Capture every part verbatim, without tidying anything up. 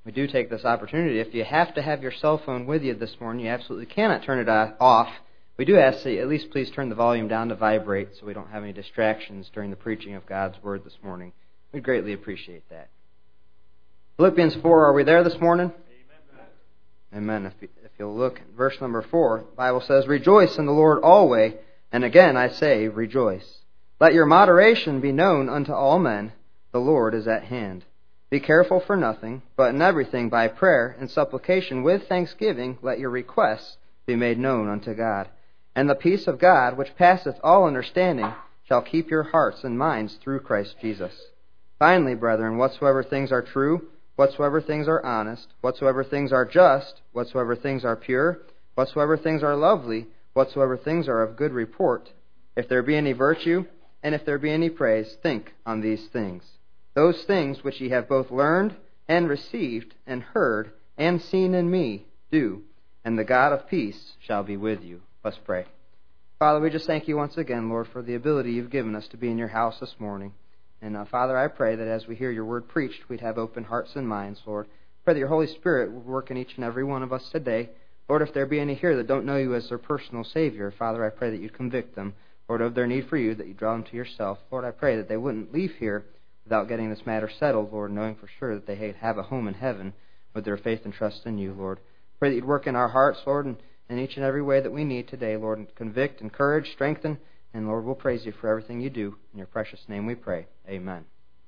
we do take this opportunity. If you have to have your cell phone with you this morning, you absolutely cannot turn it off. We do ask that you at least please turn the volume down to vibrate so we don't have any distractions during the preaching of God's Word this morning. We'd greatly appreciate that. Philippians four, are we there this morning? Amen. Amen. If, you, if you'll look at verse number four, the Bible says, "Rejoice in the Lord always, and again I say, rejoice. Let your moderation be known unto all men. The Lord is at hand. Be careful for nothing, but in everything by prayer and supplication with thanksgiving let your requests be made known unto God. And the peace of God, which passeth all understanding, shall keep your hearts and minds through Christ Jesus. Finally, brethren, whatsoever things are true, whatsoever things are honest, whatsoever things are just, whatsoever things are pure, whatsoever things are lovely, whatsoever things are of good report, if there be any virtue, and if there be any praise, think on these things. Those things which ye have both learned and received and heard and seen in me, do, and the God of peace shall be with you." Let's pray. Father, we just thank you once again, Lord, for the ability you've given us to be in your house this morning. And uh, Father, I pray that as we hear your word preached, we'd have open hearts and minds, Lord. Pray that your Holy Spirit would work in each and every one of us today. Lord, if there be any here that don't know you as their personal Savior, Father, I pray that you'd convict them, Lord, of their need for you, that you draw them to yourself. Lord, I pray that they wouldn't leave here without getting this matter settled, Lord, knowing for sure that they have a home in heaven with their faith and trust in you, Lord. Pray that you'd work in our hearts, Lord, and in each and every way that we need today, Lord, and convict, encourage, strengthen, and Lord, we'll praise you for everything you do. In your precious name we pray. Amen.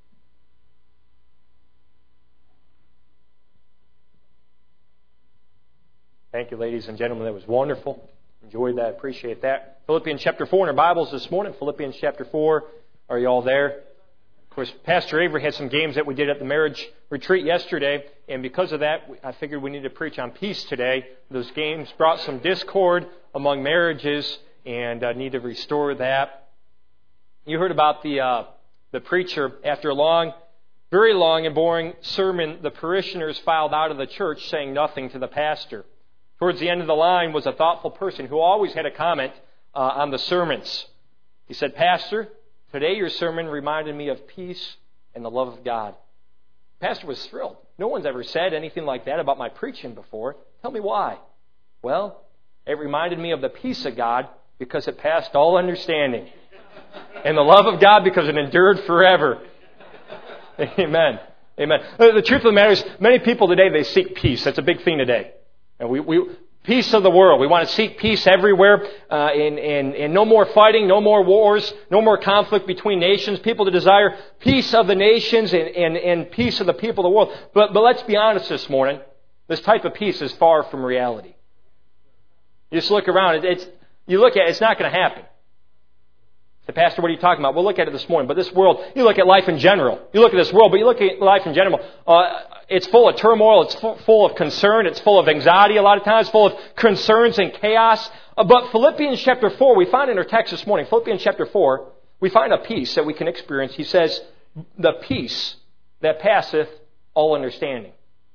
Thank you, ladies and gentlemen. That was wonderful. Enjoyed that. Appreciate that. Philippians chapter four in our Bibles this morning. Philippians chapter four. Are you all there? Of course, Pastor Avery had some games that we did at the marriage retreat yesterday, and because of that, I figured we need to preach on peace today. Those games brought some discord among marriages, and uh, need to restore that. You heard about the uh, the preacher. After a long, very long and boring sermon, the parishioners filed out of the church saying nothing to the pastor. Towards the end of the line was a thoughtful person who always had a comment uh, on the sermons. He said, "Pastor, today your sermon reminded me of peace and the love of God." The pastor was thrilled. No one's ever said anything like that about my preaching before. Tell me why. Well, it reminded me of the peace of God because it passed all understanding. And the love of God because it endured forever. Amen. Amen. The truth of the matter is, many people today, they seek peace. That's a big thing today. And we, we peace of the world. We want to seek peace everywhere, uh, and, and, and no more fighting, no more wars, no more conflict between nations. People to desire peace of the nations and, and, and peace of the people of the world. But, but let's be honest this morning. This type of peace is far from reality. You just look around. It, it's, you look at it, it's not going to happen. The pastor, what are you talking about? We'll look at it this morning. But this world, you look at life in general. You look at this world, but you look at life in general. Uh, it's full of turmoil. It's full of concern. It's full of anxiety a lot of times. Full of concerns and chaos. Uh, but Philippians chapter four, we find in our text this morning, Philippians chapter four, we find a peace that we can experience. He says, the peace that passeth all understanding.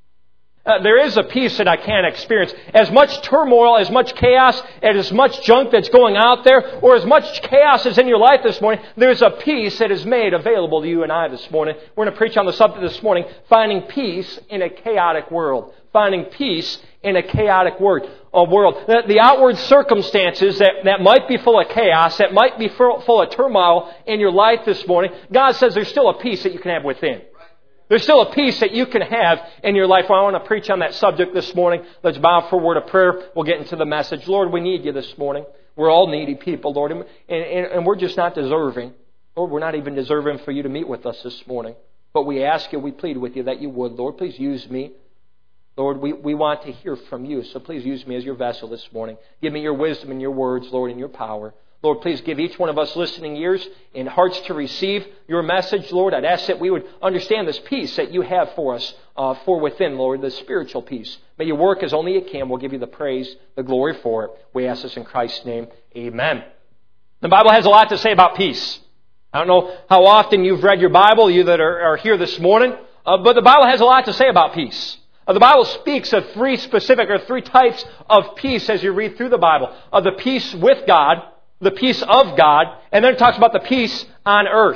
Uh, there is a peace that I can experience. As much turmoil, as much chaos, and as much junk that's going out there, or as much chaos as in your life this morning, there's a peace that is made available to you and I this morning. We're going to preach on the subject this morning, finding peace in a chaotic world. Finding peace in a chaotic word, a world. The, the outward circumstances that, that might be full of chaos, that might be full, full of turmoil in your life this morning, God says there's still a peace that you can have within. There's still a peace that you can have in your life. Well, I want to preach on that subject this morning. Let's bow for a word of prayer. We'll get into the message. Lord, we need you this morning. We're all needy people, Lord, and, and, and we're just not deserving. Lord, we're not even deserving for you to meet with us this morning. But we ask you, we plead with you that you would. Lord, please use me. Lord, we, we want to hear from you, so please use me as your vessel this morning. Give me your wisdom and your words, Lord, and your power. Lord, please give each one of us listening ears and hearts to receive your message, Lord. I'd ask that we would understand this peace that you have for us, uh, for within, Lord, the spiritual peace. May you work as only you can. We'll give you the praise, the glory for it. We ask this in Christ's name. Amen. The Bible has a lot to say about peace. I don't know how often you've read your Bible, you that are, are here this morning, uh, but the Bible has a lot to say about peace. Uh, the Bible speaks of three specific or three types of peace as you read through the Bible. Of uh, the peace with God, the peace of God, and then it talks about the peace on earth.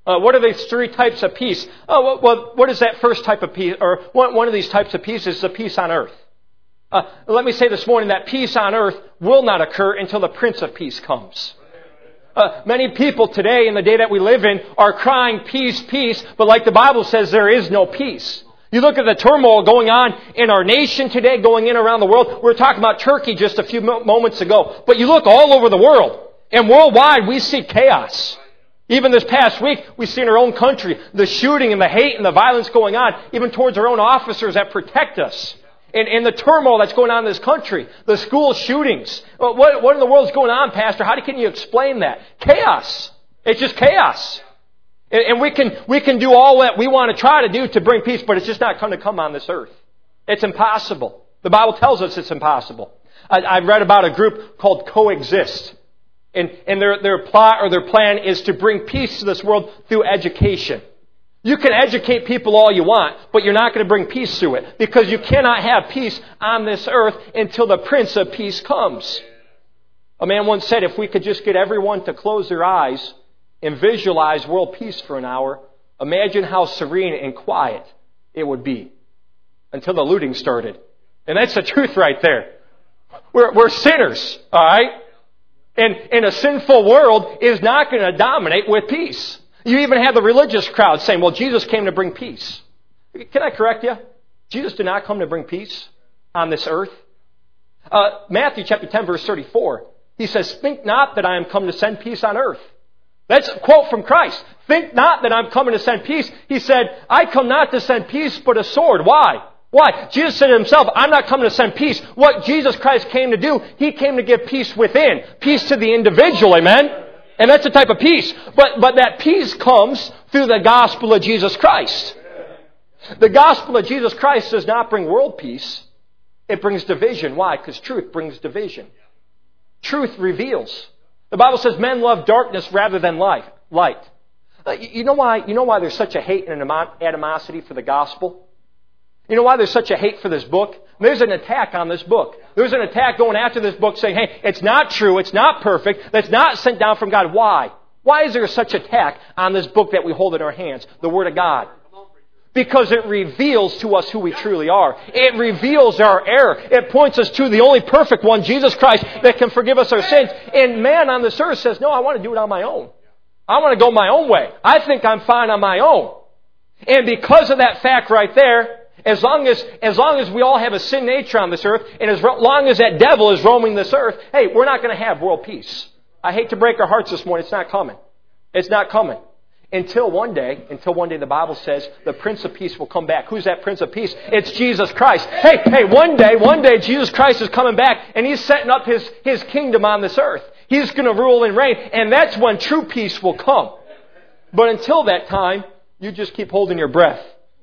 Uh, what are these three types of peace? Oh, well, what is that first type of peace? Or one of these types of peace is the peace on earth. Uh, let me say this morning that peace on earth will not occur until the Prince of Peace comes. Uh, many people today, in the day that we live in, are crying peace, peace, but like the Bible says, there is no peace. You look at the turmoil going on in our nation today, going in around the world. We were talking about Turkey just a few moments ago. But you look all over the world, and worldwide we see chaos. Even this past week, we see in our own country the shooting and the hate and the violence going on, even towards our own officers that protect us. And, and the turmoil that's going on in this country, the school shootings. What, what in the world is going on, Pastor? How can you explain that? Chaos. It's just chaos. And, and we can we can do all that we want to try to do to bring peace, but it's just not going to come on this earth. It's impossible. The Bible tells us it's impossible. I, I've read about a group called Coexist. And, and their, their plot or their plan is to bring peace to this world through education. You can educate people all you want, but you're not going to bring peace through it. Because you cannot have peace on this earth until the Prince of Peace comes. A man once said, if we could just get everyone to close their eyes and visualize world peace for an hour, imagine how serene and quiet it would be until the looting started. And that's the truth right there. We're, we're sinners, all right? And, and a sinful world is not going to dominate with peace. You even have the religious crowd saying, well, Jesus came to bring peace. Can I correct you? Jesus did not come to bring peace on this earth. Uh, Matthew chapter ten, verse thirty-four. He says, think not that I am come to send peace on earth. That's a quote from Christ. Think not that I'm coming to send peace. He said, I come not to send peace, but a sword. Why? Why? Jesus said himself, I'm not coming to send peace. What Jesus Christ came to do, He came to give peace within. Peace to the individual, amen? And that's the type of peace. But, but that peace comes through the gospel of Jesus Christ. The gospel of Jesus Christ does not bring world peace. It brings division. Why? Because truth brings division. Truth reveals. The Bible says men love darkness rather than light. Light. You know why? You know why there's such a hate and an animosity for the gospel? You know why there's such a hate for this book? There's an attack on this book. There's an attack going after this book saying, hey, it's not true, it's not perfect, that's not sent down from God. Why? Why is there such attack on this book that we hold in our hands, the Word of God? Because it reveals to us who we truly are. It reveals our error. It points us to the only perfect one, Jesus Christ, that can forgive us our sins. And man on this earth says, no, I want to do it on my own. I want to go my own way. I think I'm fine on my own. And because of that fact right there, As long as, as long as we all have a sin nature on this earth, and as long as that devil is roaming this earth, hey, we're not going to have world peace. I hate to break our hearts this morning. It's not coming. It's not coming. Until one day, until one day the Bible says the Prince of Peace will come back. Who's that Prince of Peace? It's Jesus Christ. Hey, hey, one day, one day Jesus Christ is coming back, and He's setting up His, His kingdom on this earth. He's going to rule and reign, and that's when true peace will come. But until that time, you just keep holding your breath.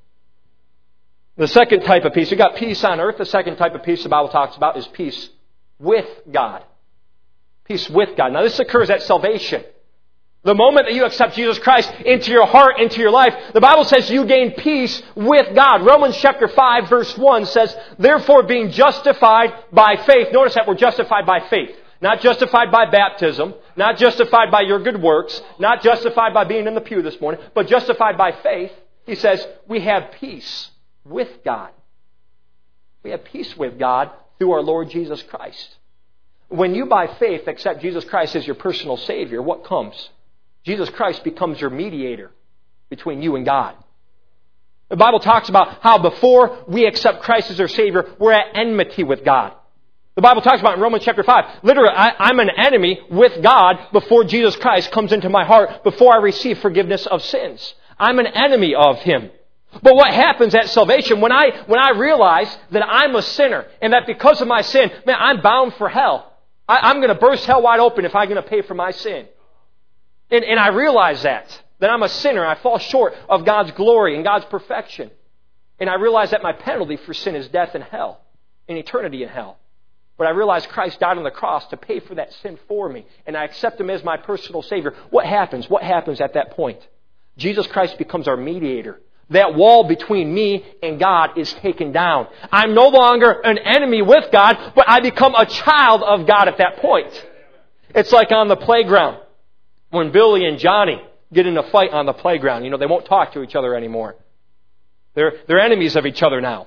The second type of peace, you got peace on earth. The second type of peace the Bible talks about is peace with God. Peace with God. Now this occurs at salvation. The moment that you accept Jesus Christ into your heart, into your life, the Bible says you gain peace with God. Romans chapter five verse one says, therefore being justified by faith. Notice that we're justified by faith. Not justified by baptism. Not justified by your good works. Not justified by being in the pew this morning. But justified by faith. He says we have peace with God. We have peace with God through our Lord Jesus Christ. When you by faith accept Jesus Christ as your personal Savior, what comes? Jesus Christ becomes your mediator between you and God. The Bible talks about how before we accept Christ as our Savior, we're at enmity with God. The Bible talks about in Romans chapter five, literally, I, I'm an enemy with God before Jesus Christ comes into my heart, before I receive forgiveness of sins. I'm an enemy of Him. But what happens at salvation, when I when I realize that I'm a sinner and that because of my sin, man, I'm bound for hell. I, I'm going to burst hell wide open if I'm going to pay for my sin. And, and I realize that, that I'm a sinner. I fall short of God's glory and God's perfection. And I realize that my penalty for sin is death and hell, and eternity in hell. But I realize Christ died on the cross to pay for that sin for me, and I accept Him as my personal Savior. What happens? What happens at that point? Jesus Christ becomes our mediator. That wall between me and God is taken down. I'm no longer an enemy with God, but I become a child of God at that point. It's like on the playground when Billy and Johnny get in a fight on the playground. You know, they won't talk to each other anymore. They're, they're enemies of each other now.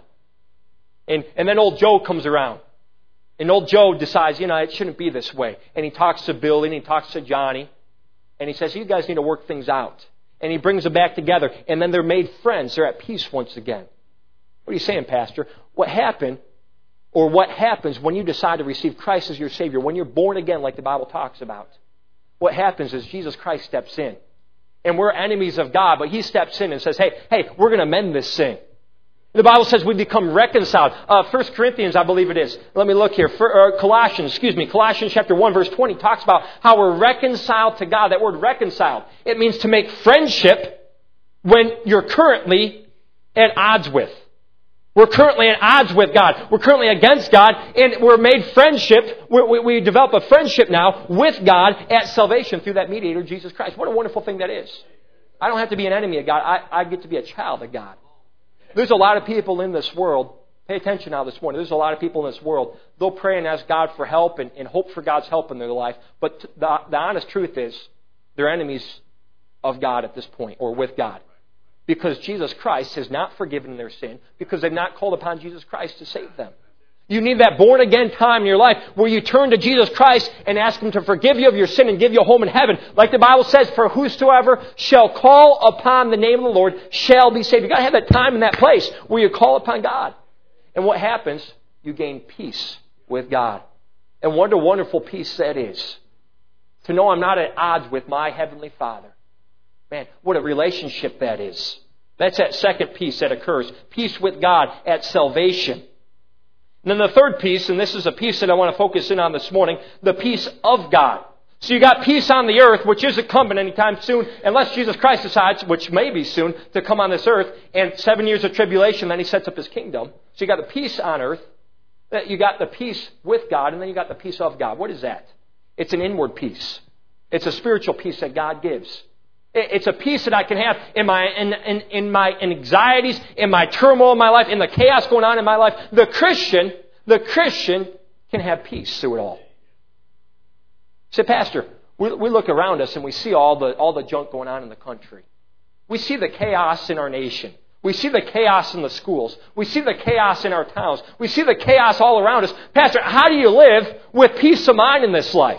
And, and then old Joe comes around. And old Joe decides, you know, it shouldn't be this way. And he talks to Billy and he talks to Johnny. And he says, you guys need to work things out. And he brings them back together. And then they're made friends. They're at peace once again. What are you saying, Pastor? What happened, or what happens when you decide to receive Christ as your Savior, when you're born again like the Bible talks about? What happens is Jesus Christ steps in. And we're enemies of God, but He steps in and says, hey, hey, we're going to mend this sin. The Bible says we become reconciled. Uh, First Corinthians, I believe it is. Let me look here. For, uh, Colossians, excuse me, Colossians chapter one, verse twenty talks about how we're reconciled to God. That word reconciled, it means to make friendship when you're currently at odds with. We're currently at odds with God. We're currently against God, and we're made friendship. We, we, we develop a friendship now with God at salvation through that mediator, Jesus Christ. What a wonderful thing that is. I don't have to be an enemy of God. I, I get to be a child of God. There's a lot of people in this world, pay attention now this morning, there's a lot of people in this world, they'll pray and ask God for help and, and hope for God's help in their life, but the, the honest truth is, they're enemies of God at this point, or with God. Because Jesus Christ has not forgiven their sin, because they've not called upon Jesus Christ to save them. You need that born-again time in your life where you turn to Jesus Christ and ask Him to forgive you of your sin and give you a home in heaven. Like the Bible says, for whosoever shall call upon the name of the Lord shall be saved. You've got to have that time and that place where you call upon God. And what happens? You gain peace with God. And what a wonderful peace that is. To know I'm not at odds with my Heavenly Father. Man, what a relationship that is. That's that second peace that occurs. Peace with God at salvation. And then the third piece, and this is a piece that I want to focus in on this morning, the peace of God. So you got peace on the earth, which isn't coming anytime soon, unless Jesus Christ decides, which may be soon, to come on this earth, and seven years of tribulation, then He sets up His kingdom. So you got the peace on earth, you got the peace with God, and then you got the peace of God. What is that? It's an inward peace. It's a spiritual peace that God gives. It's a peace that I can have in my in, in, in my anxieties, in my turmoil in my life, in the chaos going on in my life. The Christian, the Christian can have peace through it all. Say, Pastor, we, we look around us and we see all the all the junk going on in the country. We see the chaos in our nation. We see the chaos in the schools. We see the chaos in our towns. We see the chaos all around us. Pastor, how do you live with peace of mind in this life?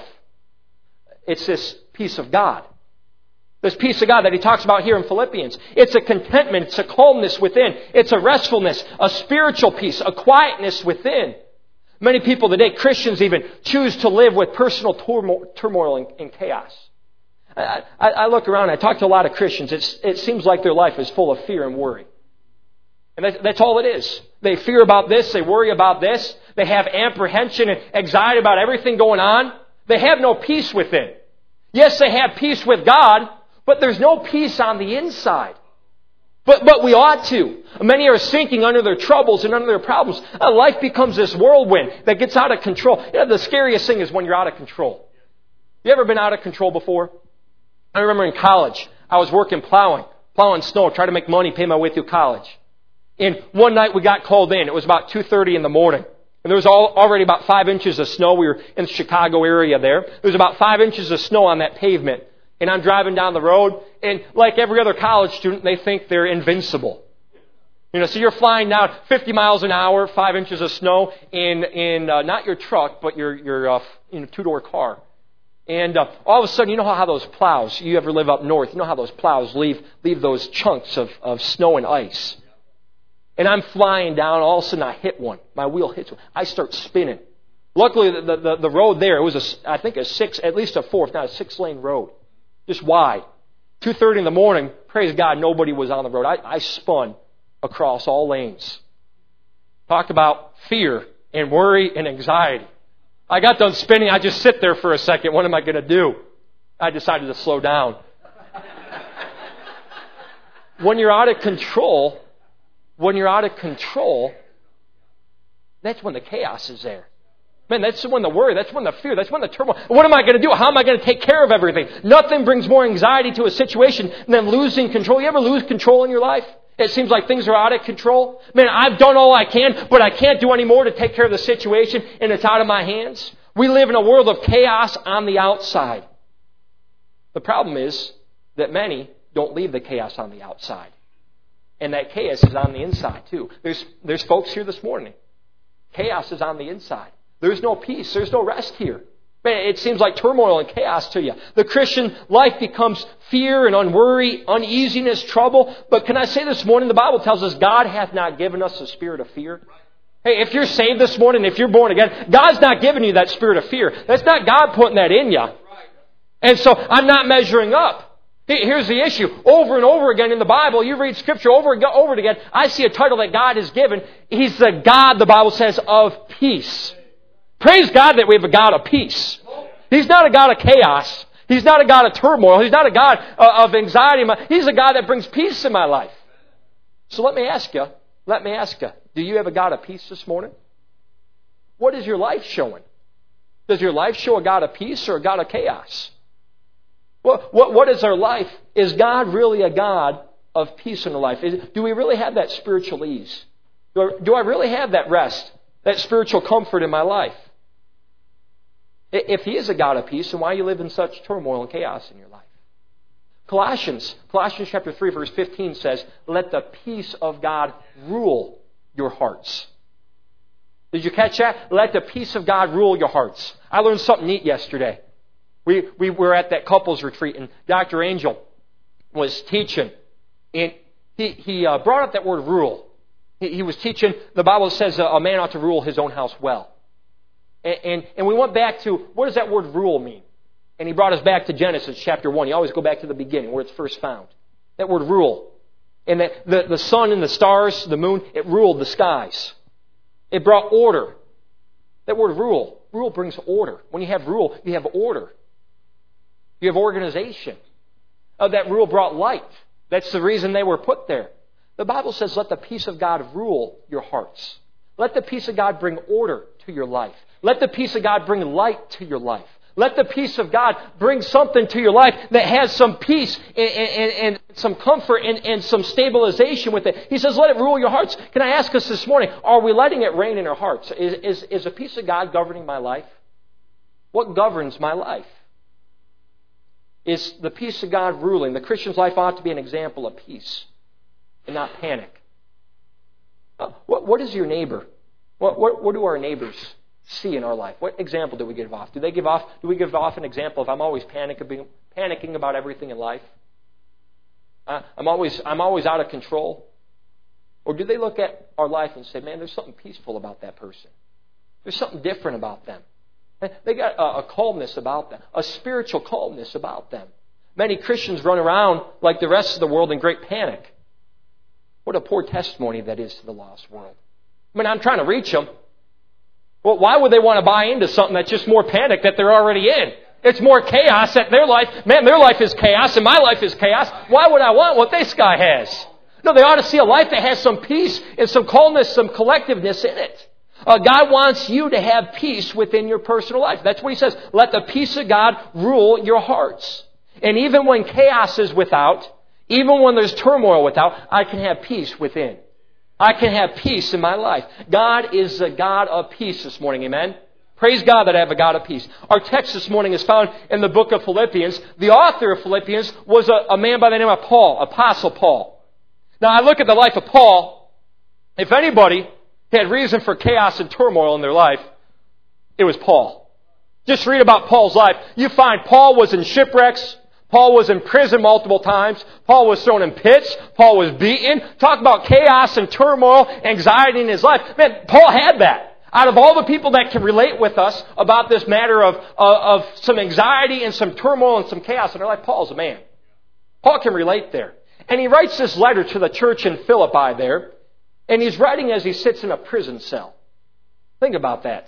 It's this peace of God. This peace of God that he talks about here in Philippians. It's a contentment. It's a calmness within. It's a restfulness, a spiritual peace, a quietness within. Many people today, Christians even, choose to live with personal turmoil and, and chaos. I, I, I look around, I talk to a lot of Christians. It's, it seems like their life is full of fear and worry. And that, that's all it is. They fear about this. They worry about this. They have apprehension and anxiety about everything going on. They have no peace within. Yes, they have peace with God, but there's no peace on the inside. But but we ought to. Many are sinking under their troubles and under their problems. Uh, life becomes this whirlwind that gets out of control. You know, the scariest thing is when you're out of control. You ever been out of control before? I remember in college, I was working plowing, plowing snow, trying to make money, pay my way through college. And one night we got called in. It was about two thirty in the morning. And there was all, already about five inches of snow. We were in the Chicago area there. There was about five inches of snow on that pavement. And I'm driving down the road, and like every other college student, they think they're invincible. You know, so you're flying down fifty miles an hour, five inches of snow in in uh, not your truck, but your your uh, you know, two-door car. And uh, all of a sudden, you know how, how those plows, you ever live up north, you know how those plows leave leave those chunks of, of snow and ice. And I'm flying down, all of a sudden I hit one. My wheel hits one. I start spinning. Luckily, the, the, the road there, it was, a, I think, a six, at least a four, if not a six-lane road. Just wide. two thirty in the morning, praise God, nobody was on the road. I, I spun across all lanes. Talked about fear and worry and anxiety. I got done spinning. I just sit there for a second. What am I going to do? I decided to slow down. When you're out of control, when you're out of control, that's when the chaos is there. Man, that's when the worry, that's when the fear, that's when the turmoil. What am I going to do? How am I going to take care of everything? Nothing brings more anxiety to a situation than losing control. You ever lose control in your life? It seems like things are out of control. Man, I've done all I can, but I can't do any more to take care of the situation, and it's out of my hands. We live in a world of chaos on the outside. The problem is, that many don't leave the chaos on the outside. And that chaos is on the inside too. There's, there's folks here this morning. Chaos is on the inside. There's no peace. There's no rest here. Man, it seems like turmoil and chaos to you. The Christian life becomes fear and unworry, uneasiness, trouble. But can I say this morning, the Bible tells us God hath not given us a spirit of fear. Hey, if you're saved this morning, if you're born again, God's not giving you that spirit of fear. That's not God putting that in you. And so I'm not measuring up. Here's the issue. Over and over again in the Bible, you read Scripture over and over again, I see a title that God has given. He's the God, the Bible says, of peace. Praise God that we have a God of peace. He's not a God of chaos. He's not a God of turmoil. He's not a God of anxiety. He's a God that brings peace in my life. So let me ask you, let me ask you, do you have a God of peace this morning? What is your life showing? Does your life show a God of peace or a God of chaos? What, what, what is our life? Is God really a God of peace in our life? Is, do we really have that spiritual ease? Do I, do I really have that rest, that spiritual comfort in my life? If He is a God of peace, then why are you living in such turmoil and chaos in your life? Colossians, Colossians chapter three, verse fifteen says, let the peace of God rule your hearts. Did you catch that? Let the peace of God rule your hearts. I learned something neat yesterday. We we were at that couples retreat, and Doctor Angel was teaching. And he, he uh, brought up that word rule. He, he was teaching, the Bible says a man ought to rule his own house well. And, and, and we went back to, what does that word rule mean? And he brought us back to Genesis chapter one. You always go back to the beginning, where it's first found. That word rule. And that the, the sun and the stars, the moon, it ruled the skies. It brought order. That word rule. Rule brings order. When you have rule, you have order. You have organization. Uh, that rule brought light. That's the reason they were put there. The Bible says, let the peace of God rule your hearts. Let the peace of God bring order to your life. Let the peace of God bring light to your life. Let the peace of God bring something to your life that has some peace and, and, and some comfort and, and some stabilization with it. He says, let it rule your hearts. Can I ask us this morning, are we letting it reign in our hearts? Is, is, is the peace of God governing my life? What governs my life? Is the peace of God ruling? The Christian's life ought to be an example of peace and not panic. Uh, what, what is your neighbor? What, what, what do our neighbors see in our life? What example do we give off? Do they give off? Do we give off an example of I'm always panicking, panicking about everything in life? Uh, I'm always I'm always out of control. Or do they look at our life and say, man, there's something peaceful about that person. There's something different about them. They got a, a calmness about them, a spiritual calmness about them. Many Christians run around like the rest of the world in great panic. What a poor testimony that is to the lost world. I mean, I'm trying to reach them. Well, why would they want to buy into something that's just more panic that they're already in? It's more chaos that their life, man, their life is chaos and my life is chaos. Why would I want what this guy has? No, they ought to see a life that has some peace and some calmness, some collectiveness in it. Uh, God wants you to have peace within your personal life. That's what He says. Let the peace of God rule your hearts. And even when chaos is without, even when there's turmoil without, I can have peace within. I can have peace in my life. God is a God of peace this morning. Amen? Praise God that I have a God of peace. Our text this morning is found in the book of Philippians. The author of Philippians was a, a man by the name of Paul, Apostle Paul. Now I look at the life of Paul. If anybody had reason for chaos and turmoil in their life, it was Paul. Just read about Paul's life. You find Paul was in shipwrecks. Paul was in prison multiple times. Paul was thrown in pits. Paul was beaten. Talk about chaos and turmoil, anxiety in his life. Man, Paul had that. Out of all the people that can relate with us about this matter of, of, of some anxiety and some turmoil and some chaos in their life, Paul's a man. Paul can relate there. And he writes this letter to the church in Philippi there. And he's writing as he sits in a prison cell. Think about that.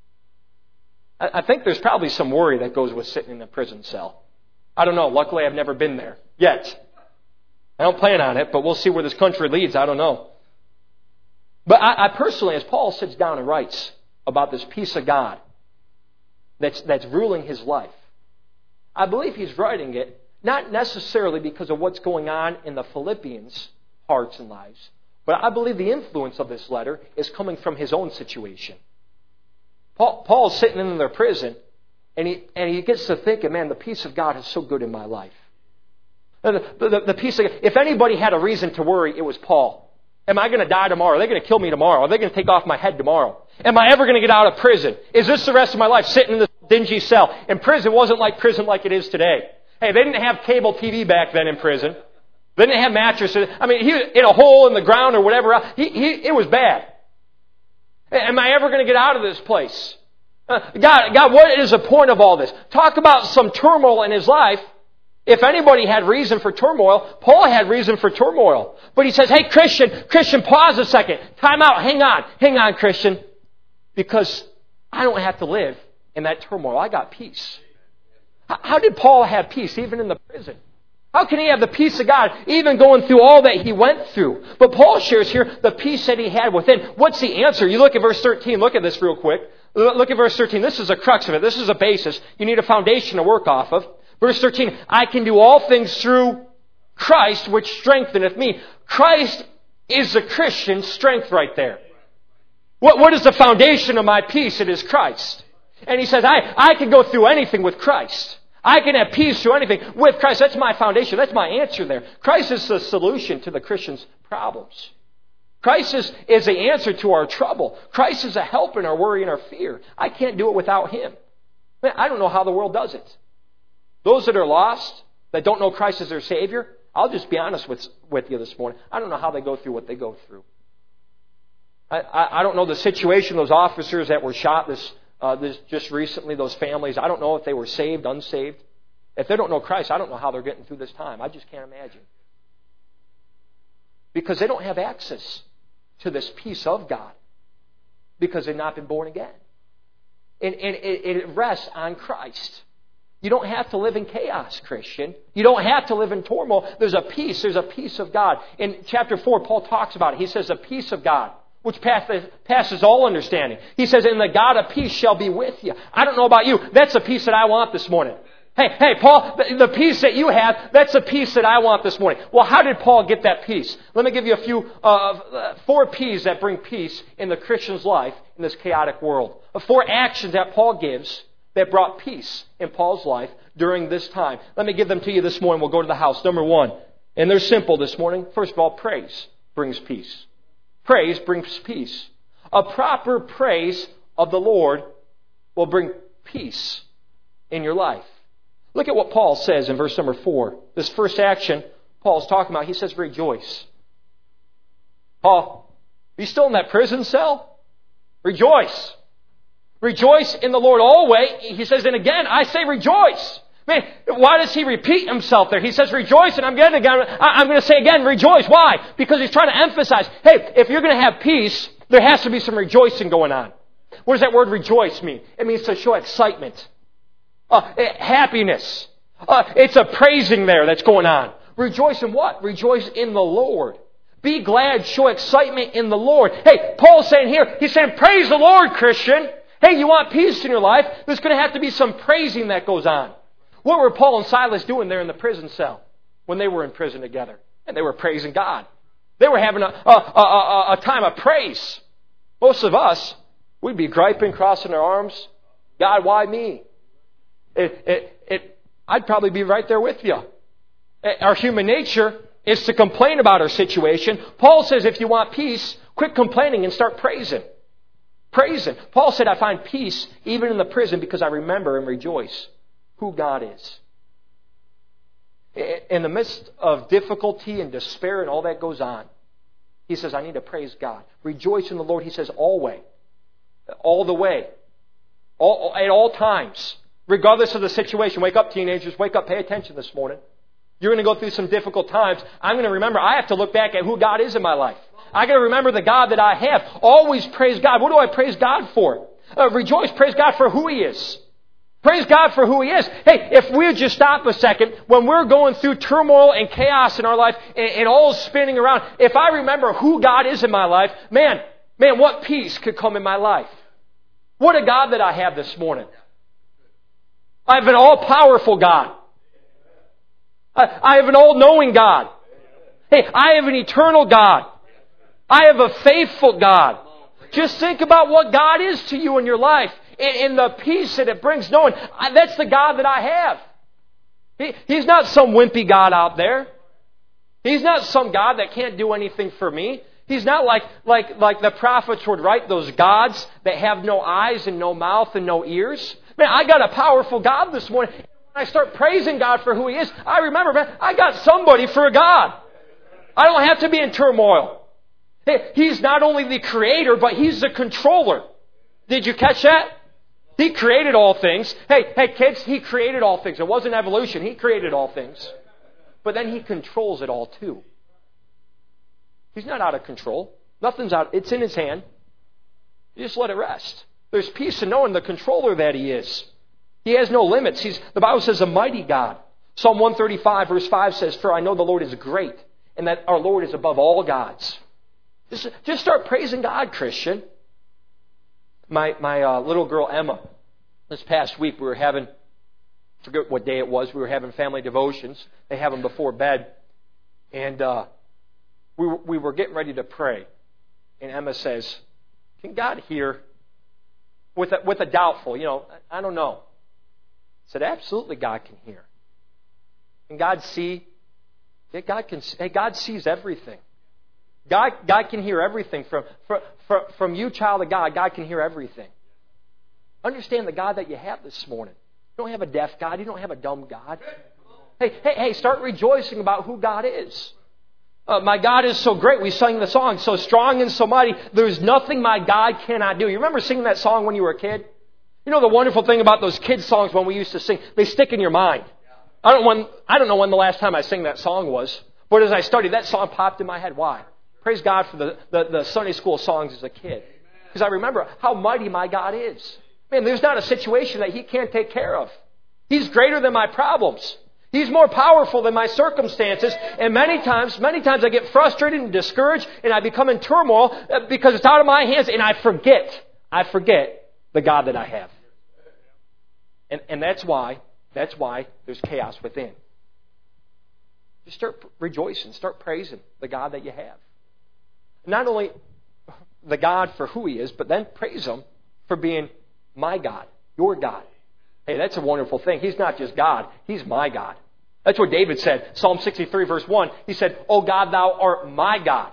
I think there's probably some worry that goes with sitting in a prison cell. I don't know. Luckily, I've never been there yet. I don't plan on it, but we'll see where this country leads. I don't know. But I, I personally, as Paul sits down and writes about this peace of God that's, that's ruling his life, I believe he's writing it not necessarily because of what's going on in the Philippians' hearts and lives, but I believe the influence of this letter is coming from his own situation. Paul, Paul's sitting in their prison, and he, and he gets to thinking, man, the peace of God is so good in my life. The, the, the peace of God. If anybody had a reason to worry, it was Paul. Am I going to die tomorrow? Are they going to kill me tomorrow? Are they going to take off my head tomorrow? Am I ever going to get out of prison? Is this the rest of my life sitting in this dingy cell? And prison wasn't like prison like it is today. Hey, they didn't have cable T V back then in prison. They didn't have mattresses. I mean, he in a hole in the ground or whatever. He, he, it was bad. Am I ever going to get out of this place? Uh, God, God, what is the point of all this? Talk about some turmoil in his life. If anybody had reason for turmoil, Paul had reason for turmoil. But he says, hey, Christian, Christian, pause a second. Time out. Hang on. Hang on, Christian. Because I don't have to live in that turmoil. I got peace. How did Paul have peace even in the prison? How can he have the peace of God even going through all that he went through? But Paul shares here the peace that he had within. What's the answer? You look at verse thirteen. Look at this real quick. Look at verse thirteen. This is a crux of it. This is a basis. You need a foundation to work off of. Verse thirteen, I can do all things through Christ, which strengtheneth me. Christ is the Christian strength right there. What, what is the foundation of my peace? It is Christ. And he says, I, I can go through anything with Christ. I can have peace through anything with Christ. That's my foundation. That's my answer there. Christ is the solution to the Christian's problems. Christ is, is the answer to our trouble. Christ is a help in our worry and our fear. I can't do it without Him. Man, I don't know how the world does it. Those that are lost, that don't know Christ as their Savior, I'll just be honest with, with you this morning. I don't know how they go through what they go through. I, I, I don't know the situation, those officers that were shot this, uh, this just recently, those families. I don't know if they were saved, unsaved. If they don't know Christ, I don't know how they're getting through this time. I just can't imagine. Because they don't have access to this peace of God. Because they've not been born again. And, and it, it rests on Christ. You don't have to live in chaos, Christian. You don't have to live in turmoil. There's a peace. There's a peace of God. In chapter four, Paul talks about it. He says, the peace of God, which passes all understanding. He says, and the God of peace shall be with you. I don't know about you. That's the peace that I want this morning. Hey, hey, Paul, the, the peace that you have, that's the peace that I want this morning. Well, how did Paul get that peace? Let me give you a few, uh, four P's that bring peace in the Christian's life in this chaotic world. Four actions that Paul gives that brought peace in Paul's life during this time. Let me give them to you this morning. We'll go to the house. Number one, and they're simple this morning. First of all, praise brings peace. Praise brings peace. A proper praise of the Lord will bring peace in your life. Look at what Paul says in verse number four. This first action Paul's talking about, he says, rejoice. Paul, are you still in that prison cell? Rejoice. Rejoice in the Lord always. He says, and again, I say rejoice. Man, why does he repeat himself there? He says rejoice, and I'm going to, I'm going to say again, rejoice. Why? Because he's trying to emphasize, hey, if you're going to have peace, there has to be some rejoicing going on. What does that word rejoice mean? It means to show excitement, uh, happiness. Uh, it's a praising there that's going on. Rejoice in what? Rejoice in the Lord. Be glad, show excitement in the Lord. Hey, Paul's saying here, he's saying, praise the Lord, Christian. Hey, you want peace in your life? There's going to have to be some praising that goes on. What were Paul and Silas doing there in the prison cell when they were in prison together? And they were praising God. They were having a, a, a, a, a time of praise. Most of us, we'd be griping, crossing our arms. God, why me? It, it, it, I'd probably be right there with you. Our human nature is to complain about our situation. Paul says if you want peace, quit complaining and start praising. Praise Him. Paul said, I find peace even in the prison because I remember and rejoice who God is. In the midst of difficulty and despair and all that goes on, he says, I need to praise God. Rejoice in the Lord, he says, always. All the way. All, at all times. Regardless of the situation. Wake up, teenagers. Wake up. Pay attention this morning. You're going to go through some difficult times. I'm going to remember, I have to look back at who God is in my life. I got to remember the God that I have. Always praise God. What do I praise God for? Uh, rejoice. Praise God for who He is. Praise God for who He is. Hey, if we would just stop a second, when we're going through turmoil and chaos in our life, and, and all is spinning around, if I remember who God is in my life, man, man, what peace could come in my life. What a God that I have this morning. I have an all-powerful God. I, I have an all-knowing God. Hey, I have an eternal God. I have a faithful God. Just think about what God is to you in your life and the peace that it brings, knowing that's the God that I have. He, he's not some wimpy God out there. He's not some God that can't do anything for me. He's not like, like, like the prophets would write, those gods that have no eyes and no mouth and no ears. Man, I got a powerful God this morning. When I start praising God for who He is, I remember, man, I got somebody for a God. I don't have to be in turmoil. He's not only the creator, but He's the controller. Did you catch that? He created all things. Hey, hey, kids, He created all things. It wasn't evolution. He created all things. But then He controls it all too. He's not out of control. Nothing's out. It's in His hand. You just let it rest. There's peace in knowing the controller that He is. He has no limits. He's, the Bible says, a mighty God. Psalm one thirty-five, verse five says, "For I know the Lord is great, and that our Lord is above all gods." Just, just start praising God, Christian. My, my uh, little girl, Emma, this past week, we were having, I forget what day it was, we were having family devotions. They have them before bed. And uh, we, were, we were getting ready to pray. And Emma says, "Can God hear?" With a, with a doubtful, you know, I don't know. I said, absolutely God can hear. Can God see? Yeah, God can. Hey, God sees everything. God, God can hear everything. From, from, from you, child of God, God can hear everything. Understand the God that you have this morning. You don't have a deaf God. You don't have a dumb God. Hey, hey, hey, start rejoicing about who God is. Uh, my God is so great. We sang the song, so strong and so mighty. There's nothing my God cannot do. You remember singing that song when you were a kid? You know the wonderful thing about those kids' songs when we used to sing, they stick in your mind. I don't, when, I don't know when the last time I sang that song was, but as I studied, that song popped in my head. Why? Praise God for the, the, the Sunday school songs as a kid. Because I remember how mighty my God is. Man, there's not a situation that He can't take care of. He's greater than my problems. He's more powerful than my circumstances. And many times, many times I get frustrated and discouraged and I become in turmoil because it's out of my hands and I forget, I forget the God that I have. And, and that's why, that's why there's chaos within. Just start rejoicing, start praising the God that you have. Not only the God for who He is, but then praise Him for being my God, your God. Hey, that's a wonderful thing. He's not just God, He's my God. That's what David said. Psalm sixty-three, verse one. He said, "O God, Thou art my God."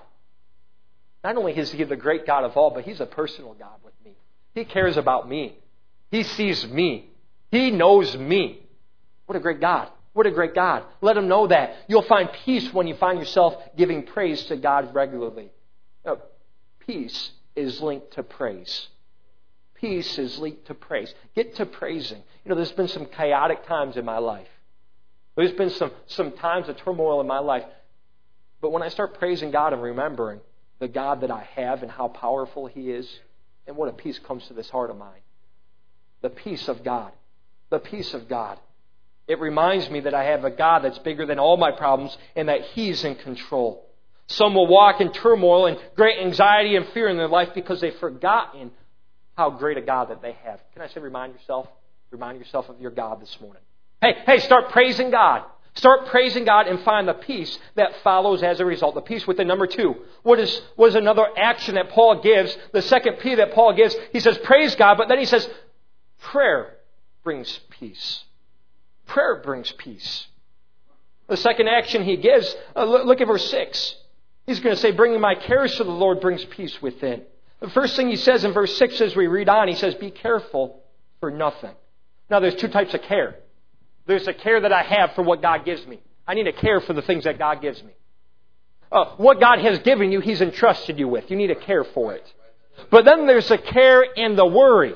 Not only is He the great God of all, but He's a personal God with me. He cares about me. He sees me. He knows me. What a great God. What a great God. Let Him know that. You'll find peace when you find yourself giving praise to God regularly. Now, peace is linked to praise. Peace is linked to praise. Get to praising. You know, there's been some chaotic times in my life. There's been some, some times of turmoil in my life. But when I start praising God and remembering the God that I have and how powerful He is, and what a peace comes to this heart of mine. The peace of God. The peace of God. It reminds me that I have a God that's bigger than all my problems and that He's in control. Some will walk in turmoil and great anxiety and fear in their life because they've forgotten how great a God that they have. Can I say remind yourself? Remind yourself of your God this morning. Hey, hey, start praising God. Start praising God and find the peace that follows as a result. The peace within. Number two. What is, what is another action that Paul gives? The second P that Paul gives. He says praise God, but then he says prayer brings peace. Prayer brings peace. The second action he gives, uh, look, look at verse six. He's going to say, bringing my cares to the Lord brings peace within. The first thing he says in verse six as we read on, he says, be careful for nothing. Now there's two types of care. There's a care that I have for what God gives me. I need to care for the things that God gives me. Uh, what God has given you, He's entrusted you with. You need to care for it. But then there's the care and the worry.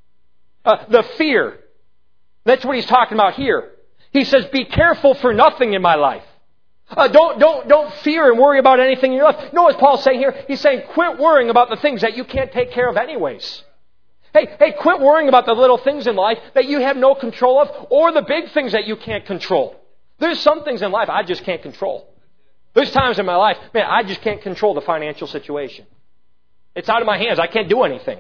Uh, the fear. That's what he's talking about here. He says, be careful for nothing in my life. Uh, don't, don't, don't fear and worry about anything in your life. You know what Paul's saying here? He's saying, quit worrying about the things that you can't take care of anyways. Hey, hey, quit worrying about the little things in life that you have no control of or the big things that you can't control. There's some things in life I just can't control. There's times in my life, man, I just can't control the financial situation. It's out of my hands. I can't do anything.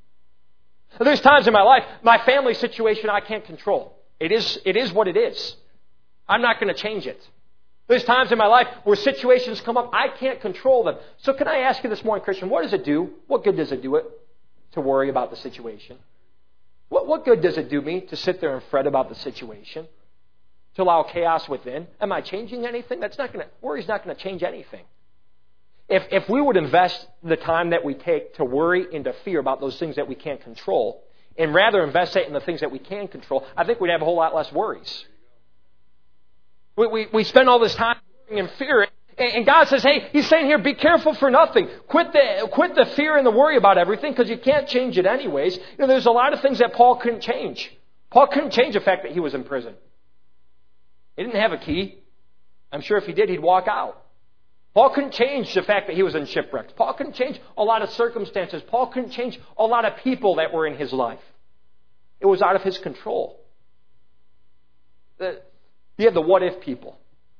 There's times in my life, my family situation I can't control. It is, it is what it is. I'm not going to change it. There's times in my life where situations come up, I can't control them. So can I ask you this morning, Christian, what does it do? What good does it do it to worry about the situation? What, what good does it do me to sit there and fret about the situation? to allow chaos within. Am I changing anything? That's not going to, worry's not going to change anything. If, if we would invest the time that we take to worry and to fear about those things that we can't control, and rather invest it in the things that we can control, I think we'd have a whole lot less worries. We, we, we spend all this time worrying and fearing, and, and God says, hey, He's saying here, be careful for nothing. Quit the, quit the fear and the worry about everything, because you can't change it anyways. You know, there's a lot of things that Paul couldn't change. Paul couldn't change the fact that he was in prison. He didn't have a key. I'm sure if he did, he'd walk out. Paul couldn't change the fact that he was in shipwrecks. Paul couldn't change a lot of circumstances. Paul couldn't change a lot of people that were in his life. It was out of his control. The, you have the what-if people.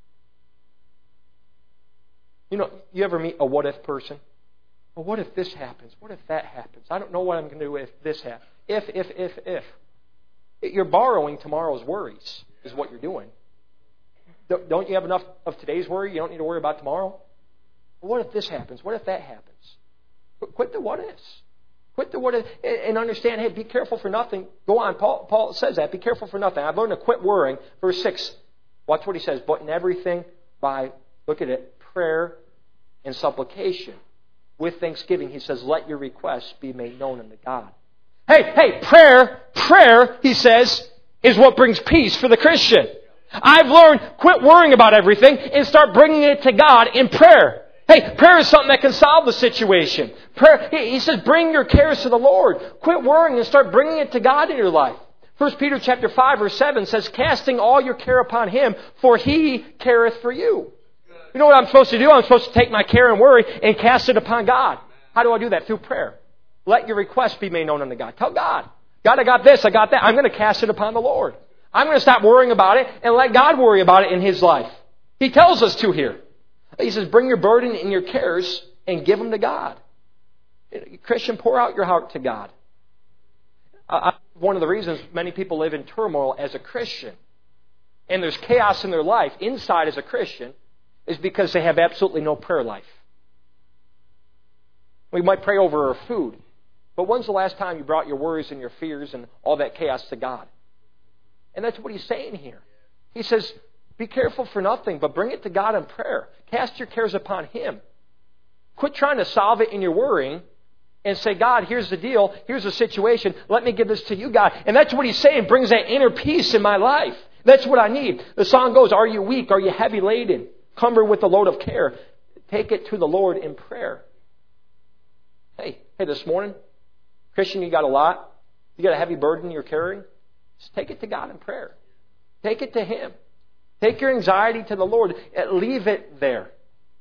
You know, you ever meet a what-if person? Well, what if this happens? What if that happens? I don't know what I'm going to do if this happens. If, if, if, if. You're borrowing tomorrow's worries is what you're doing. Don't you have enough of today's worry? You don't need to worry about tomorrow? Well, what if this happens? What if that happens? Quit the what ifs. Quit the what if, and understand, hey, be careful for nothing. Go on. Paul, Paul says that. Be careful for nothing. I've learned to quit worrying. Verse six. Watch what he says. But in everything by, look at it, prayer and supplication with thanksgiving. He says, let your requests be made known unto God. Hey, hey, prayer, prayer, he says, is what brings peace for the Christian. I've learned, quit worrying about everything and start bringing it to God in prayer. Hey, prayer is something that can solve the situation. Prayer, he says, bring your cares to the Lord. Quit worrying and start bringing it to God in your life. First Peter chapter five, verse seven says, casting all your care upon Him, for He careth for you. You know what I'm supposed to do? I'm supposed to take my care and worry and cast it upon God. How do I do that? Through prayer. Let your requests be made known unto God. Tell God, God, I got this, I got that. I'm going to cast it upon the Lord. I'm going to stop worrying about it and let God worry about it in His life. He tells us to here. He says, bring your burden and your cares and give them to God. Christian, pour out your heart to God. Uh, one of the reasons many people live in turmoil as a Christian, and there's chaos in their life inside as a Christian, is because they have absolutely no prayer life. We might pray over our food, but when's the last time you brought your worries and your fears and all that chaos to God? And that's what he's saying here. He says, be careful for nothing, but bring it to God in prayer. Cast your cares upon Him. Quit trying to solve it in your worrying and say, God, here's the deal. Here's the situation. Let me give this to you, God. And that's what he's saying. Brings that inner peace in my life. That's what I need. The song goes, are you weak? Are you heavy laden? Cumbered with the load of care. Take it to the Lord in prayer. Hey, hey, this morning, Christian, you got a lot. You got a heavy burden you're carrying. Just take it to God in prayer. Take it to Him. Take your anxiety to the Lord. Leave it there.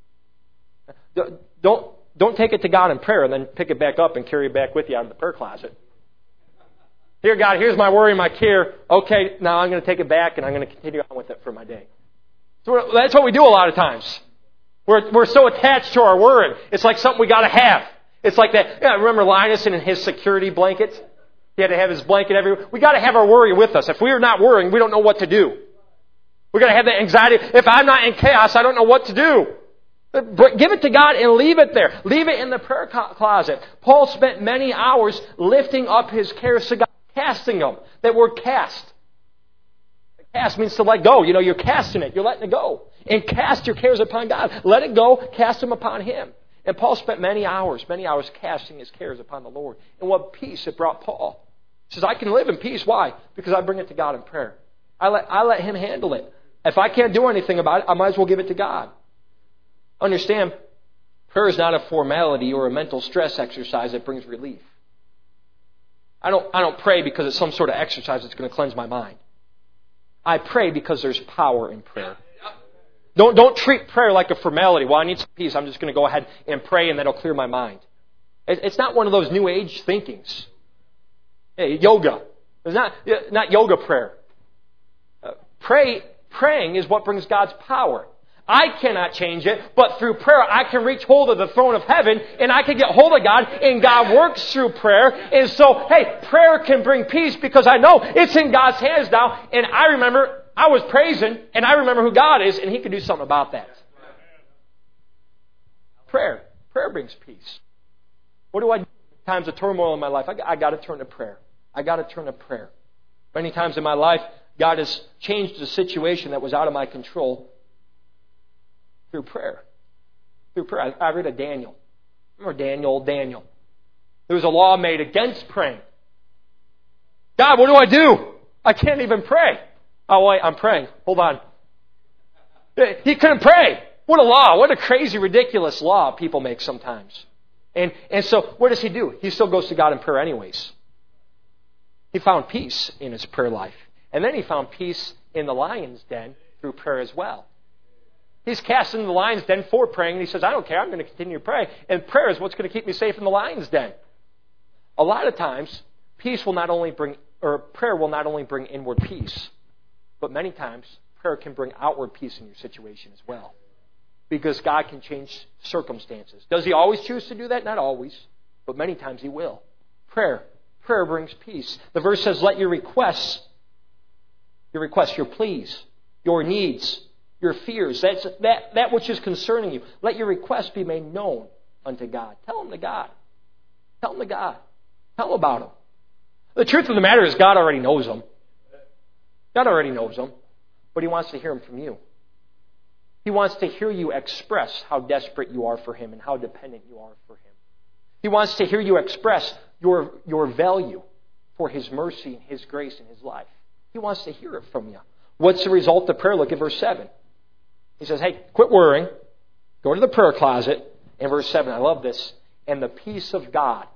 Don't, don't take it to God in prayer and then pick it back up and carry it back with you out of the prayer closet. Here, God, here's my worry, my care. Okay, now I'm going to take it back and I'm going to continue on with it for my day. So that's what we do a lot of times. We're, we're so attached to our worry. It's like something we got to have. It's like that. Yeah, remember Linus and his security blanket? He had to have his blanket everywhere. We got to have our worry with us. If we are not worrying, we don't know what to do. We're going to have that anxiety. If I'm not in chaos, I don't know what to do. Give it to God and leave it there. Leave it in the prayer closet. Paul spent many hours lifting up his cares to God, casting them. That word cast. Cast means to let go. You know, you're casting it. You're letting it go. And cast your cares upon God. Let it go. Cast them upon Him. And Paul spent many hours, many hours casting his cares upon the Lord. And what peace it brought Paul. He says, I can live in peace. Why? Because I bring it to God in prayer. I let, I let Him handle it. If I can't do anything about it, I might as well give it to God. Understand, prayer is not a formality or a mental stress exercise that brings relief. I don't, I don't pray because it's some sort of exercise that's going to cleanse my mind. I pray because there's power in prayer. Don't, don't treat prayer like a formality. Well, I need some peace. I'm just going to go ahead and pray and that'll clear my mind. It, it's not one of those new age thinkings. Hey, yoga. It's not, not yoga prayer. Uh, pray, praying is what brings God's power. I cannot change it, but through prayer I can reach hold of the throne of heaven and I can get hold of God, and God works through prayer. And so, hey, prayer can bring peace because I know it's in God's hands now. And I remember I was praising and I remember who God is, and He can do something about that. Prayer. Prayer brings peace. What do I do in times of turmoil in my life? I, I got to turn to prayer. I got to turn to prayer. Many times in my life, God has changed a situation that was out of my control through prayer. Through prayer. I, I read of Daniel. Remember Daniel, old Daniel. There was a law made against praying. God, what do I do? I can't even pray. Oh, wait, I'm praying. Hold on. He couldn't pray. What a law. What a crazy, ridiculous law people make sometimes. And, and so what does he do? He still goes to God in prayer anyways. He found peace in his prayer life. And then he found peace in the lion's den through prayer as well. He's cast into the lion's den for praying, and he says, I don't care, I'm going to continue to pray. And prayer is what's going to keep me safe in the lion's den. A lot of times, peace will not only bring, or prayer will not only bring inward peace, but many times, prayer can bring outward peace in your situation as well. Because God can change circumstances. Does He always choose to do that? Not always, but many times He will. Prayer. Prayer brings peace. The verse says, let your requests, your requests, your pleas, your needs, your fears, that's, that, that which is concerning you, let your requests be made known unto God. Tell them to God. Tell them to God. Tell them about them. The truth of the matter is God already knows them. God already knows them. But He wants to hear them from you. He wants to hear you express how desperate you are for Him and how dependent you are for Him. He wants to hear you express your, your value for His mercy and His grace in His life. He wants to hear it from you. What's the result of prayer? Look at verse seven. He says, hey, quit worrying. Go to the prayer closet. And verse seven, I love this. And the peace of God,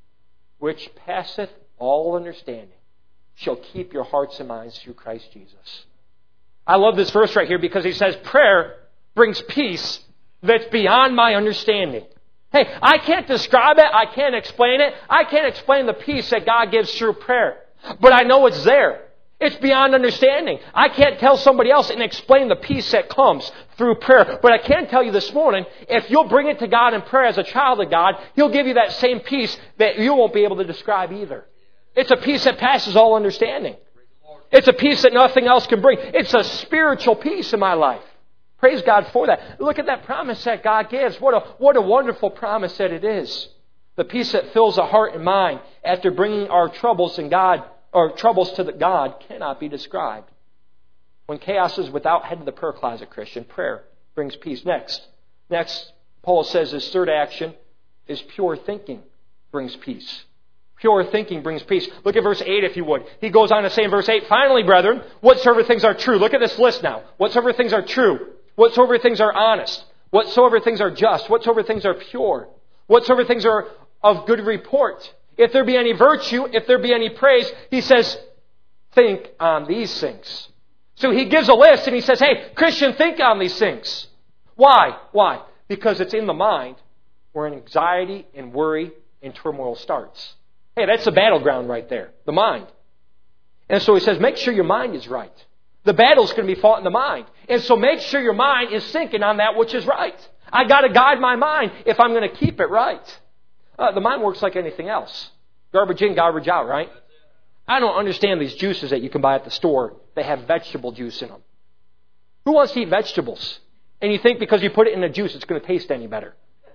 which passeth all understanding, shall keep your hearts and minds through Christ Jesus. I love this verse right here because he says prayer brings peace that's beyond my understanding. Hey, I can't describe it. I can't explain it. I can't explain the peace that God gives through prayer. But I know it's there. It's beyond understanding. I can't tell somebody else and explain the peace that comes through prayer. But I can tell you this morning, if you'll bring it to God in prayer as a child of God, He'll give you that same peace that you won't be able to describe either. It's a peace that passes all understanding. It's a peace that nothing else can bring. It's a spiritual peace in my life. Praise God for that. Look at that promise that God gives. What a, what a wonderful promise that it is. The peace that fills the heart and mind after bringing our troubles in God, or troubles to the God, cannot be described. When chaos is without, head to the prayer closet, Christian. Prayer brings peace. Next, next, Paul says his third action is pure thinking brings peace. Pure thinking brings peace. Look at verse eight, if you would. He goes on to say in verse eight, finally, brethren, whatsoever things are true. Look at this list now. Whatsoever things are true. Whatsoever things are honest. Whatsoever things are just. Whatsoever things are pure. Whatsoever things are of good report. If there be any virtue, if there be any praise, he says, think on these things. So he gives a list and he says, hey, Christian, think on these things. Why? Why? Because it's in the mind where anxiety and worry and turmoil starts. Hey, that's the battleground right there, the mind. And so he says, make sure your mind is right. The battle's going to be fought in the mind. And so make sure your mind is thinking on that which is right. I got to guide my mind if I'm going to keep it right. Uh, the mind works like anything else. Garbage in, garbage out, right? I don't understand these juices that you can buy at the store. They have vegetable juice in them. Who wants to eat vegetables? And you think because you put it in a juice, it's going to taste any better.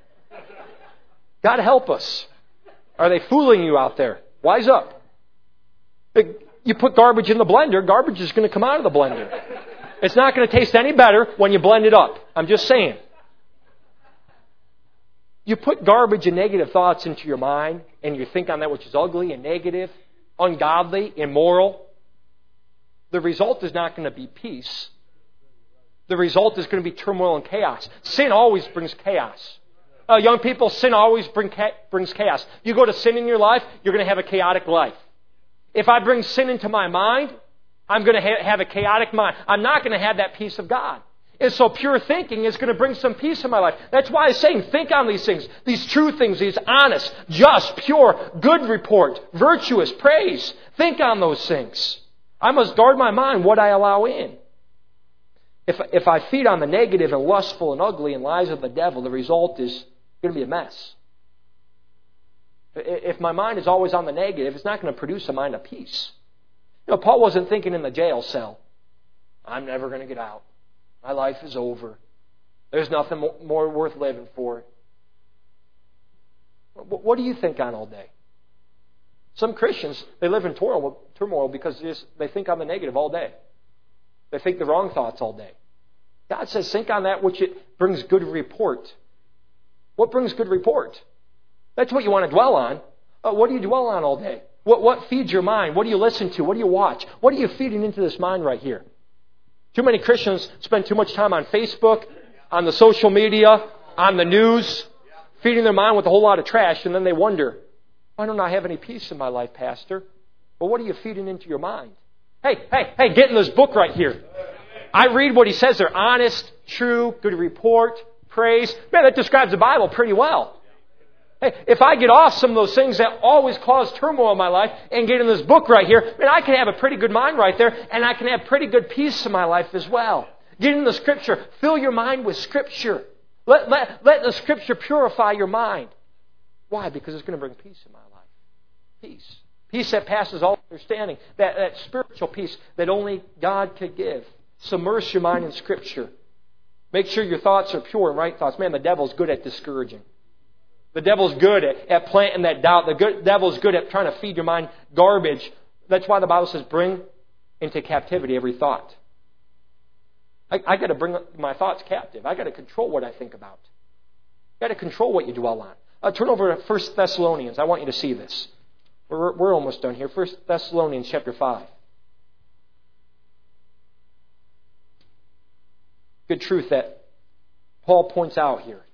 God help us. Are they fooling you out there? Wise up. You put garbage in the blender, garbage is going to come out of the blender. It's not going to taste any better when you blend it up. I'm just saying. You put garbage and negative thoughts into your mind, and you think on that which is ugly and negative, ungodly, immoral. The result is not going to be peace. The result is going to be turmoil and chaos. Sin always brings chaos. Uh, young people, sin always bring cha- brings chaos. You go to sin in your life, you're going to have a chaotic life. If I bring sin into my mind, I'm going to ha- have a chaotic mind. I'm not going to have that peace of God. And so pure thinking is going to bring some peace in my life. That's why I'm saying think on these things. These true things, these honest, just, pure, good report, virtuous, praise. Think on those things. I must guard my mind what I allow in. If, if I feed on the negative and lustful and ugly and lies of the devil, the result is going to be a mess. If my mind is always on the negative, it's not going to produce a mind of peace. You know, Paul wasn't thinking in the jail cell, I'm never going to get out. My life is over. There's nothing more worth living for. What do you think on all day? Some Christians, they live in turmoil, turmoil because they, just, they think on the negative all day. They think the wrong thoughts all day. God says, think on that which it brings good report. What brings good report? That's what you want to dwell on. Uh, what do you dwell on all day? What, what feeds your mind? What do you listen to? What do you watch? What are you feeding into this mind right here? Too many Christians spend too much time on Facebook, on the social media, on the news, feeding their mind with a whole lot of trash, and then they wonder, why don't I have any peace in my life, Pastor? Well, what are you feeding into your mind? Hey, hey, hey, get in this book right here. I read what he says. They're honest, true, good report, praise. Man, that describes the Bible pretty well. Hey, if I get off some of those things that always cause turmoil in my life and get in this book right here, man, I can have a pretty good mind right there, and I can have pretty good peace in my life as well. Get in the Scripture. Fill your mind with Scripture. Let, let, let the Scripture purify your mind. Why? Because it's going to bring peace in my life. Peace. Peace that passes all understanding. That, that spiritual peace that only God could give. Submerge your mind in Scripture. Make sure your thoughts are pure and right thoughts. Man, the devil's good at discouraging. The devil's good at, at planting that doubt. The good, devil's good at trying to feed your mind garbage. That's why the Bible says, bring into captivity every thought. I, I got to bring my thoughts captive. I got to control what I think about. I got to control what you dwell on. Uh, turn over to First Thessalonians. I want you to see this. We're, we're almost done here. First Thessalonians chapter five. Good truth that Paul points out here.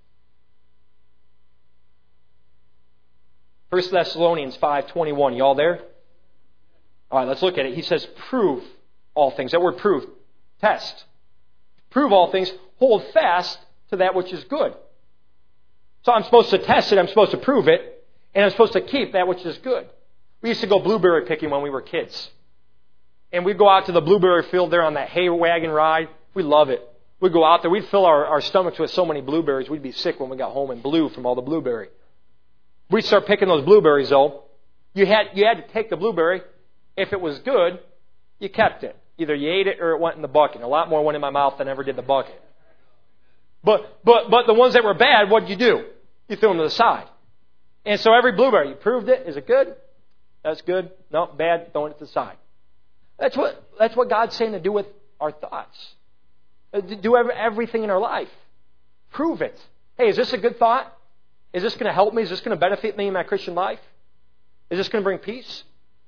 First Thessalonians five twenty-one. You all there? All right, let's look at it. He says, prove all things. That word prove. Test. Prove all things. Hold fast to that which is good. So I'm supposed to test it. I'm supposed to prove it. And I'm supposed to keep that which is good. We used to go blueberry picking when we were kids. And we'd go out to the blueberry field there on that hay wagon ride. We love it. We'd go out there. We'd fill our, our stomachs with so many blueberries. We'd be sick when we got home and blue from all the blueberry. We'd start picking those blueberries, though. You had, you had to take the blueberry. If it was good, you kept it. Either you ate it or it went in the bucket. A lot more went in my mouth than ever did the bucket. But, but, but the ones that were bad, what did you do? You threw them to the side. And so every blueberry, you proved it. Is it good? That's good. No, bad. Throwing it to the side. That's what, that's what God's saying to do with our thoughts. Do everything in our life. Prove it. Hey, is this a good thought? Is this going to help me? Is this going to benefit me in my Christian life? Is this going to bring peace?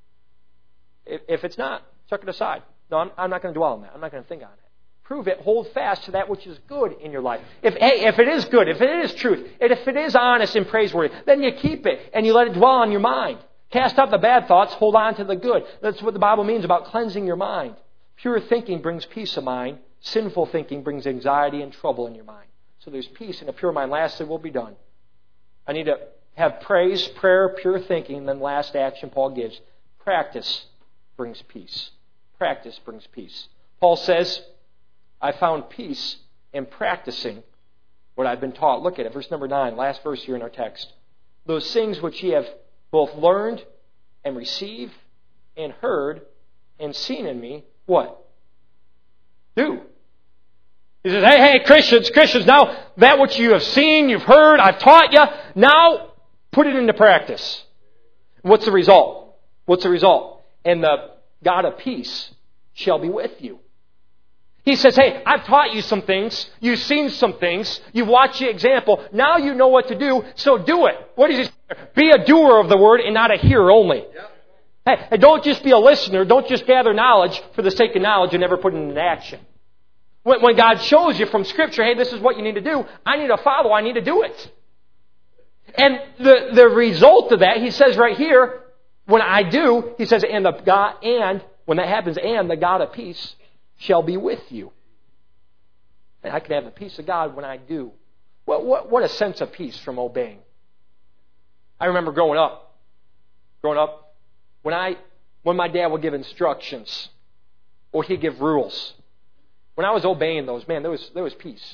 If, if it's not, chuck it aside. No, I'm, I'm not going to dwell on that. I'm not going to think on it. Prove it. Hold fast to that which is good in your life. If, hey, if it is good, if it is truth, and if it is honest and praiseworthy, then you keep it and you let it dwell on your mind. Cast out the bad thoughts. Hold on to the good. That's what the Bible means about cleansing your mind. Pure thinking brings peace of mind. Sinful thinking brings anxiety and trouble in your mind. So there's peace in a pure mind. Lastly, we'll be done. I need to have praise, prayer, pure thinking, and then last action Paul gives. Practice brings peace. Practice brings peace. Paul says, I found peace in practicing what I've been taught. Look at it, verse number nine, last verse here in our text. Those things which ye have both learned and received and heard and seen in me, what? Do. He says, hey, hey, Christians, Christians, now that which you have seen, you've heard, I've taught you, now put it into practice. What's the result? What's the result? And the God of peace shall be with you. He says, hey, I've taught you some things. You've seen some things. You've watched the example. Now you know what to do, so do it. What does he say? Be a doer of the word and not a hearer only. Yep. Hey, don't just be a listener. Don't just gather knowledge for the sake of knowledge and never put it into action. When, when God shows you from Scripture, hey, this is what you need to do, I need to follow, I need to do it. And the, the result of that, he says right here, when I do, he says, and the God, and when that happens, and the God of peace shall be with you. And I can have the peace of God when I do. What, what, what a sense of peace from obeying. I remember growing up, growing up, when I, when my dad would give instructions, or he'd give rules, when I was obeying those, man, there was there was peace.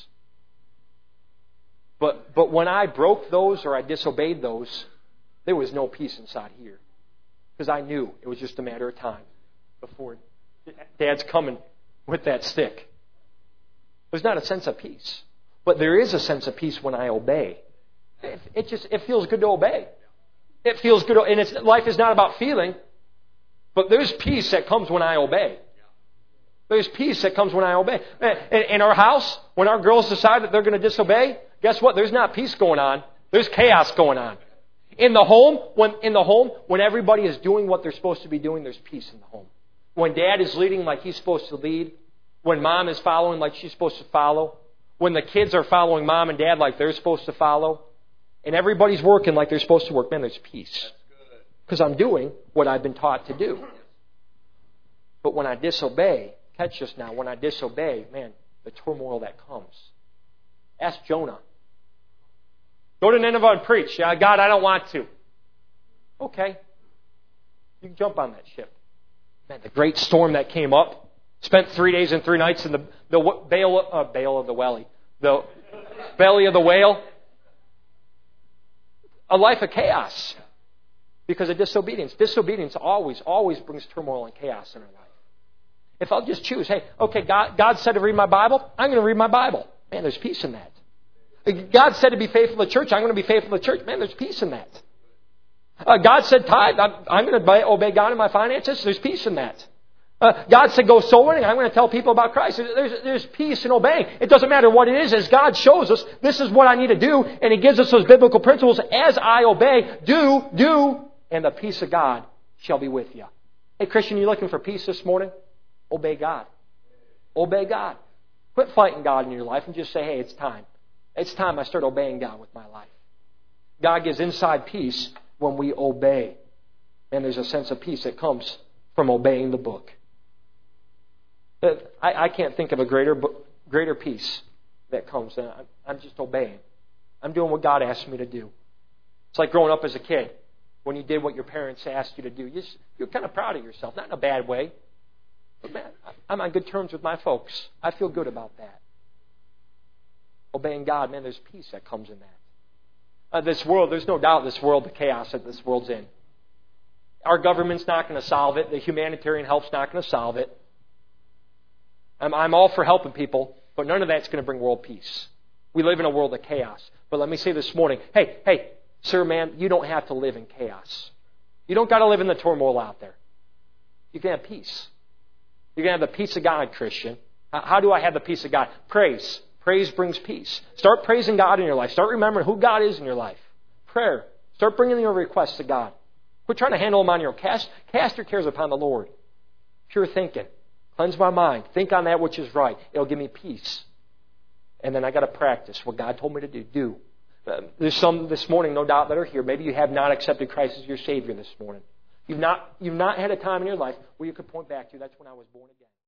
But but when I broke those or I disobeyed those, there was no peace inside here. Because I knew it was just a matter of time before Dad's coming with that stick. There's not a sense of peace. But there is a sense of peace when I obey. It, it just it feels good to obey. It feels good. And it's, life is not about feeling. But there's peace that comes when I obey. There's peace that comes when I obey. In, in our house, when our girls decide that they're going to disobey, guess what? There's not peace going on. There's chaos going on. In the home, when in the home, when everybody is doing what they're supposed to be doing, there's peace in the home. When dad is leading like he's supposed to lead, when mom is following like she's supposed to follow, when the kids are following mom and dad like they're supposed to follow, and everybody's working like they're supposed to work, man, there's peace. Because I'm doing what I've been taught to do. But when I disobey, catch this now, when I disobey, man, the turmoil that comes. Ask Jonah. Go to Nineveh and preach. Yeah, God, I don't want to. Okay. You can jump on that ship. Man, the great storm that came up. Spent three days and three nights in the, the bale, uh, bale of the welly. The belly of the whale. A life of chaos. Because of disobedience. Disobedience always, always brings turmoil and chaos in our life. If I'll just choose, hey, okay, God, God said to read my Bible, I'm going to read my Bible. Man, there's peace in that. God said to be faithful to the church, I'm going to be faithful to the church. Man, there's peace in that. Uh, God said tithe, I'm, I'm going to obey God in my finances. There's peace in that. Uh, God said go soul winning, I'm going to tell people about Christ. There's, there's peace in obeying. It doesn't matter what it is. As God shows us, this is what I need to do, and He gives us those biblical principles. As I obey, do, do, and the peace of God shall be with you. Hey, Christian, you looking for peace this morning? Obey God. Obey God. Quit fighting God in your life and just say, hey, it's time. It's time I start obeying God with my life. God gives inside peace when we obey. And there's a sense of peace that comes from obeying the book. I, I can't think of a greater greater peace that comes. I'm just obeying. I'm doing what God asked me to do. It's like growing up as a kid. When you did what your parents asked you to do, you just, you're kind of proud of yourself. Not in a bad way. But man, I'm on good terms with my folks. I feel good about that. Obeying God, man, there's peace that comes in that. Uh, this world, there's no doubt this world, the chaos that this world's in. Our government's not going to solve it. The humanitarian help's not going to solve it. I'm, I'm all for helping people, but none of that's going to bring world peace. We live in a world of chaos. But let me say this morning, hey, hey, sir, man, you don't have to live in chaos. You don't got to live in the turmoil out there. You can have peace. You can have the peace of God, Christian. How do I have the peace of God? Praise. Praise brings peace. Start praising God in your life. Start remembering who God is in your life. Prayer. Start bringing your requests to God. Quit trying to handle them on your own. Cast, cast your cares upon the Lord. Pure thinking. Cleanse my mind. Think on that which is right. It'll give me peace. And then I got to practice what God told me to do. Do. Uh, there's some this morning, no doubt, that are here. Maybe you have not accepted Christ as your Savior this morning. You've not, you've not had a time in your life where you could point back to, that's when I was born again.